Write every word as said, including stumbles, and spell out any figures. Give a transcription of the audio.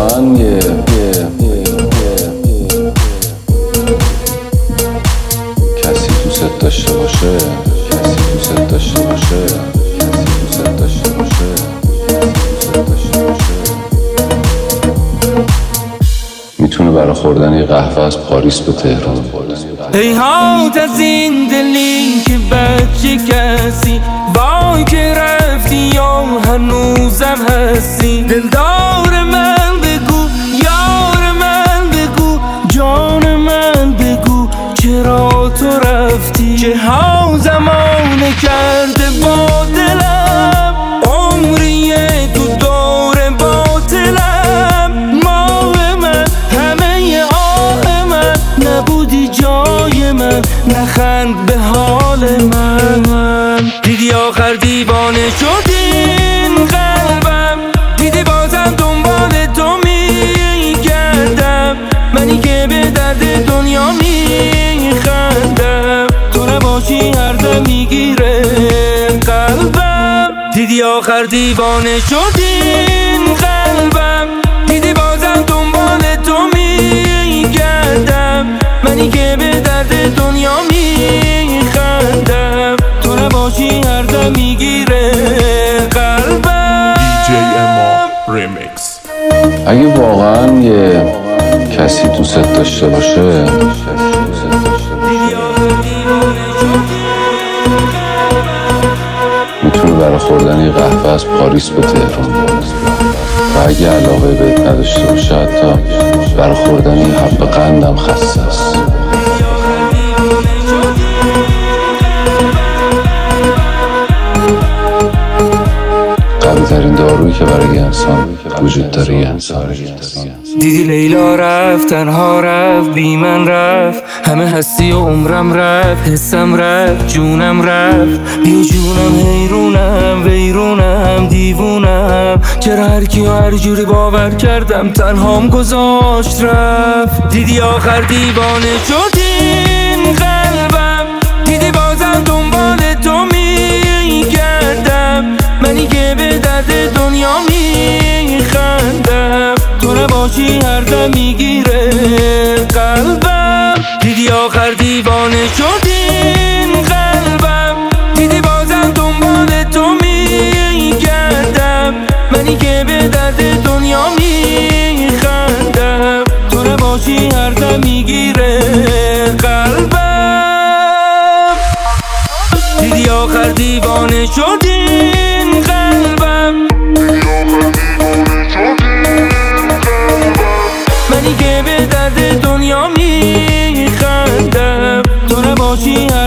واقعا یه, یه, یه, یه کسی دوست داشته باشه، کسی دوست داشته باشه، کسی دوست داشته باشه، کسی دوست داشته باشه، میتونه برای خوردن یه قهوه از پاریس به تهران. هیهات از این دلی که بچه کسی وای که رفتی یا هنوزم هستی. دلدار من بگو، یار من بگو، جان من بگو چرا تو رفتی. چه ها زمانه کرده با دلم، عمریه تو دور باطلم. ماه من، همه آه من، نبودی جای من، نخند به حال من. دیدی آخر دیوانه شدین قلبم، دیدی بازم دنبال تو میگردم. منی که به درد دنیا میخندم، تو نباشی هر دم میگیره قلبم. دیدی آخر دیوانه شدین قلبم، دیدی بازم دنبال تو میگردم. منی که به درد دنیا میخندم، تو نباشی هر دم میگیره قلبم. دی جی اما ریمیکس. اگه واقعا یه کسی دوست داشته باشه، میتونه برای خوردن یه قهوه از پاریس به تهران. و اگه علاقه بهت نداشته باشه، حتی برای خوردن یه حب قندم خسته است. قوی ترین دارویی که برای انسان وجود داره یه انسان. دیدی لیلا رفت، تنها رفت، بی من رفت. همه هستی و عمرم رفت، حسم رفت، جونم رفت. بی جونم حیرونم، ویرونم، دیوونم. چرا هر کی و هر جوری باور کردم تنهام گذاشت رفت. دیدی آخر دیوانه شدین قلبم، دیدی بازم دنبال تو میگردم. منی که به درد دنیا میخندم، تو نباشی هر دم میگیره قلبم. دیدی آخر دیوانه شدین قلبم، دیدی بازم دنبال تو میگردم. منی که به درد دنیا میخندم، تو نباشی هر دم میگیره قلبم. دیدی آخر دیوانه شدین قلبم، منی که به درد دنیا میخندم، تو نباشی